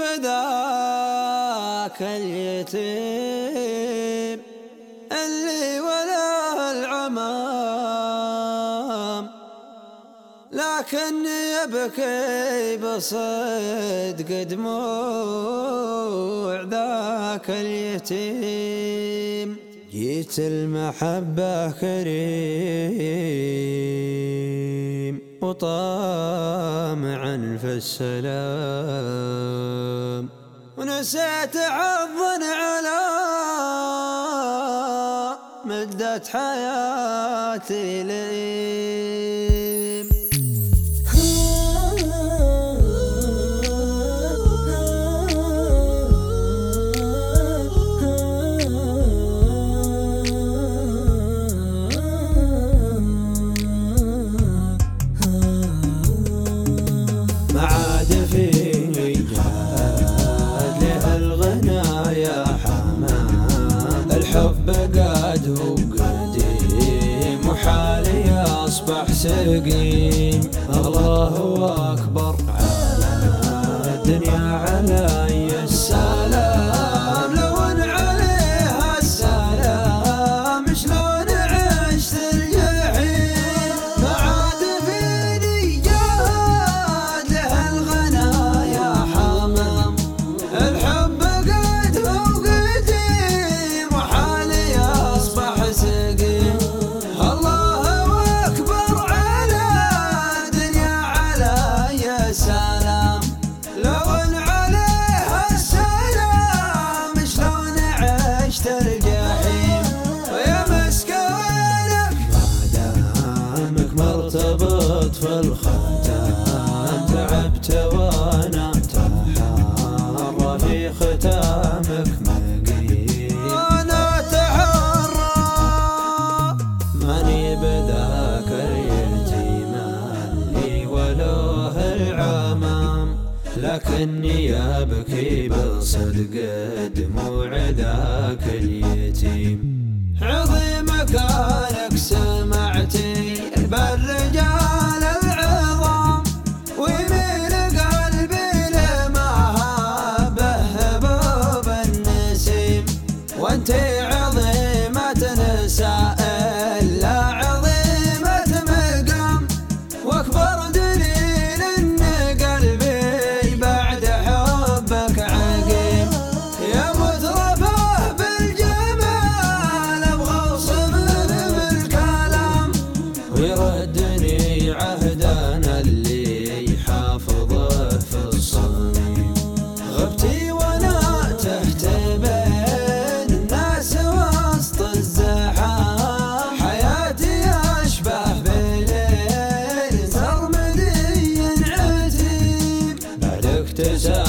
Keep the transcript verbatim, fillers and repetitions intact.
بذاك اليتيم اللي ولا العمام، لكني أبكي بصدق دموع ذاك اليتيم. جيت المحبة كريم وطامعا في السلام، ونسيت حظا على مدة حياتي لئيم. ما عاد فيني جاد له الغنى يا حمام، الحب قاد هو قديم وحالي أصبح سقيم. الله أكبر على الدنيا علي السلام، لون عليها السلام شلون عشت الجحيم. ما عاد فيني جاد له الغنى يا حمام، الحب قد هو قديم وحالي أصبح سقيم. الله أكبر على الدنيا علي السلام، لون عليها السلام شلون عشت الجحيم. ويا مسكينك ما دامك مرتبط في الختام، تعبت وانا اتحرى في ختامك مقيم. وانا اتحرى ماني بذاك اليتيم اللي ولوه العمام، لكني أبكي بصدق دموع ذاك اليتيم. عظيم كانك سمعتي بالرجال العظام، ويميل قلبي لما هابه هبوب النسيم. وانتي عظيمة نساء إلا عظيمة مقام، واكبر دليل ان قلبي بعد حبك عقيم. يا مترفه بالجمال ابغى اوصفك بالكلام، ويردني عهدنا اللي حافظه في الصميم. غبتي وانا تحت بين الناس وسط الزحام، حياتي اشبه بليل سرمدي عتيم. بعدك تسأل